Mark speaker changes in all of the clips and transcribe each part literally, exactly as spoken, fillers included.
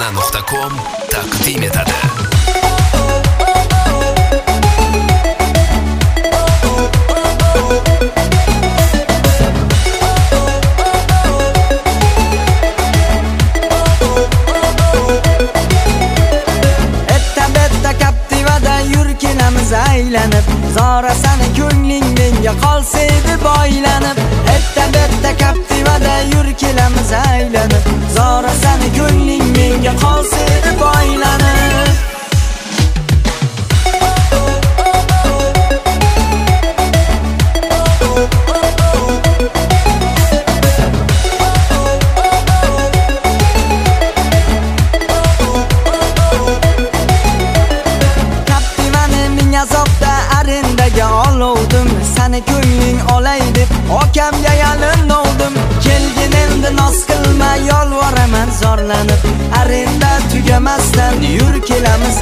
Speaker 1: farg'ona nuqta com taqdim etadi.
Speaker 2: Aylanib Zora sani ko'ngling menga qolsaydi boylanib Etta betta Captivada yur kelamiz aylanib Zora sani ko'ngling menga qolsaydi boylanib azobda arendaga oluvdim Sani ko'ngling olay deb okamga yalindim Kelgin endi noz qilma yolvoraman zorlanib Arenda tugamasdan yur kelamiz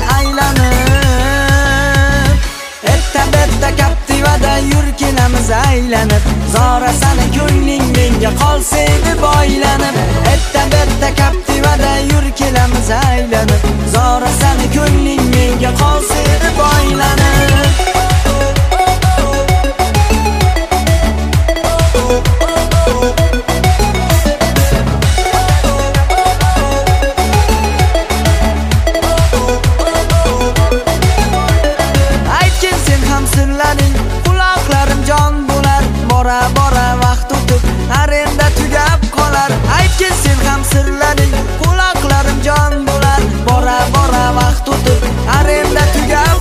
Speaker 2: aylanib Etta betta Captivada yur kelamiz aylanib Zora sani ko'ngling menga qolsaydi boylanib Etta betta Captivada yur kelamiz aylanib Zora sani ko'ngling menga qolsaydi boylanib Quloqlarim jon bo'lar bora bora vaqt o'tib arenda tugab qolar aytgin sen ham sirlaring quloqlarim jon bo'lar bora bora vaqt o'tib arenda tugab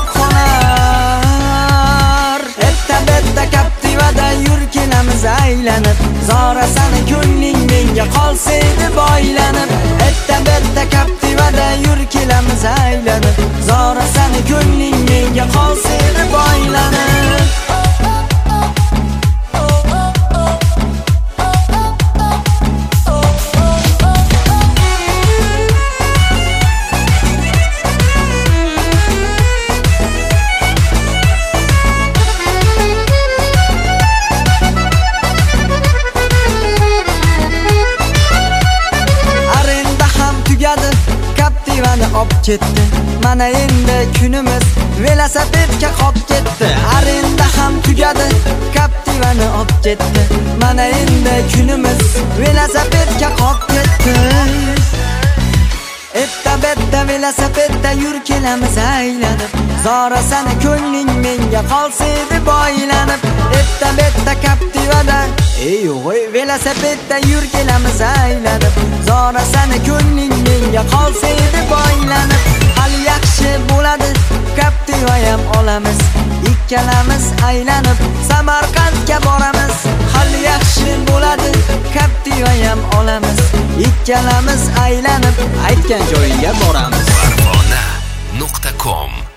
Speaker 2: qolar Etta betta Captivada yur kelamiz aylanib Zora sani ko'ngling menga qolsaydi boylanib Etta betta Captivada yur kelamiz aylanib Zora sani ko'ngling menga qolsaydi boylanib Captivani op ketdi mana endi kunimiz velosipedga qop ketdi arenda ham tugadi Captivani op ketdi mana endi kunimiz velosipedga qop ketdi Etta betta velosipedda yur kelamiz aylanib Zora sani ko'ngling menga qolsaydi boylanib Etta betta Captivada ey o'g'ay velosipedda yur kelamiz aylanib Zora sani ko'ngling menga qolsaydi boylanib Hali yaxshi bo'ladi Captiva ham olamiz ikkalamiz aylanib Samarqandga boramiz Hali yaxshi bo'ladi Captiva ham olamiz ikkalamiz aylanib aytgan joyiga boramiz
Speaker 1: farg'ona nuqta com